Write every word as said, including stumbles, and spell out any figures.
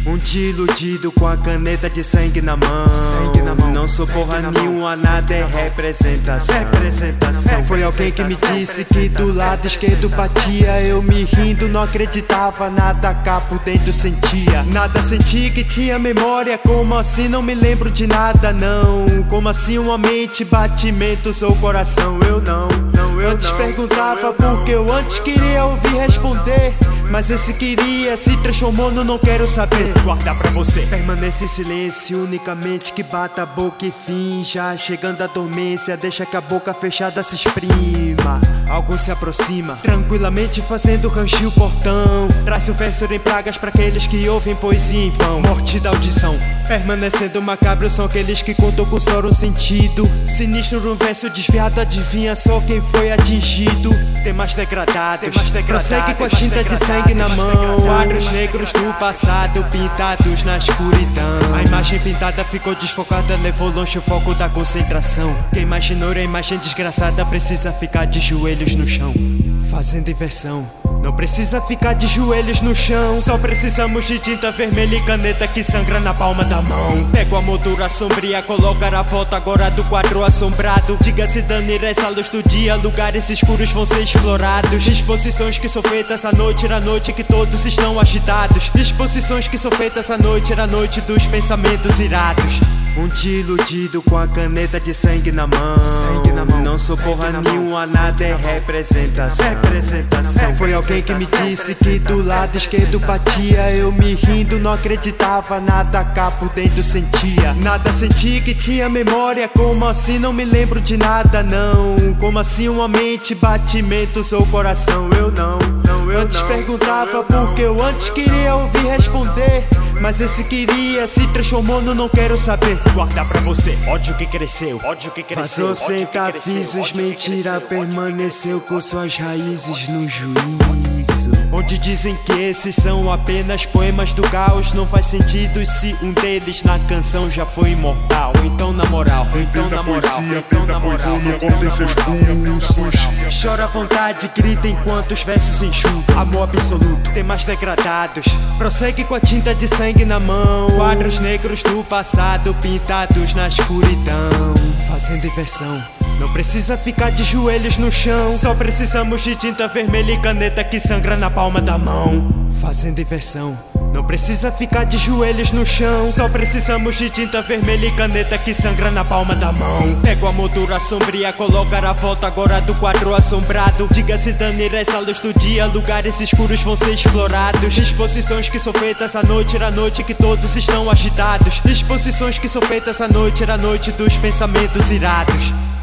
Um dia iludido com a caneta de sangue na mão, sangue na mão. Não sou porra nenhuma, nada é representação. representação Foi alguém que me disse que do lado esquerdo batia. Eu me rindo, não acreditava, nada cá por dentro sentia. Nada senti que tinha memória, como assim não me lembro de nada não. Como assim uma mente, batimentos ou coração, eu não, não eu Antes não, perguntava não, porque eu antes queria ouvir responder, mas esse queria se transformou no não quero saber. Guarda pra você. Permanece em silêncio, unicamente que bata a boca e finja. Chegando a dormência, deixa que a boca fechada se exprima. Algo se aproxima, tranquilamente fazendo ranger o portão. Traz o verso em pragas pra aqueles que ouvem poesia em vão. Morte da audição, permanecendo macabro são aqueles que contam com só um sentido. Sinistro num verso desviado, adivinha só quem foi atingido. Tem mais degradados, prossegue com a tinta de sangue na mão. Quadros negros do passado pintados na escuridão. A imagem pintada ficou desfocada, levou longe o foco da concentração. Quem imaginou a imagem desgraçada precisa ficar de joelhos no chão, fazendo inversão. Não precisa ficar de joelhos no chão, só precisamos de tinta vermelha e caneta que sangra na palma da mão. Pego a moldura sombria, colocar a volta agora do quadro assombrado. Diga-se Dani, essa luz do dia, lugares escuros vão ser explorados. Disposições que são feitas à noite, era a noite que todos estão agitados. Disposições que são feitas à noite, era a noite dos pensamentos irados. Um dia iludido com a caneta de sangue na mão, sangue na mão. Não sou porra nenhuma, nada é representação. representação Foi alguém que me disse que do lado esquerdo batia. Eu me rindo, não acreditava, nada cá por dentro sentia. Nada senti que tinha memória, como assim não me lembro de nada não. Como assim uma mente, batimentos ou coração, eu não, não eu Antes não, perguntava eu porque eu antes queria ouvir responder, mas esse queria se transformou no não quero saber. Guarda pra você, ódio que cresceu, ódio que cresceu. Vazou sem tafisos, mentira permaneceu com suas raízes no juízo. Onde dizem que esses são apenas poemas do caos. Não faz sentido se um deles na canção já foi imortal. Então na moral, então na moral, então na moral, não cortem seus pulsos. Chora à vontade, grita enquanto os versos enxugam. Amor absoluto, tem mais degradados. Prossegue com a tinta de sangue na mão. Quadros negros do passado pintados na escuridão, fazendo inversão. Não precisa ficar de joelhos no chão, só precisamos de tinta vermelha e caneta que sangra na palma da mão, fazendo inversão. Não precisa ficar de joelhos no chão, só precisamos de tinta vermelha e caneta que sangra na palma da mão. Pego a moldura sombria, colocar a volta agora do quadro assombrado. Diga-se Dani, essa luz do dia, lugares escuros vão ser explorados. Disposições que são feitas à noite, era a noite que todos estão agitados. Disposições que são feitas à noite, era a noite dos pensamentos irados.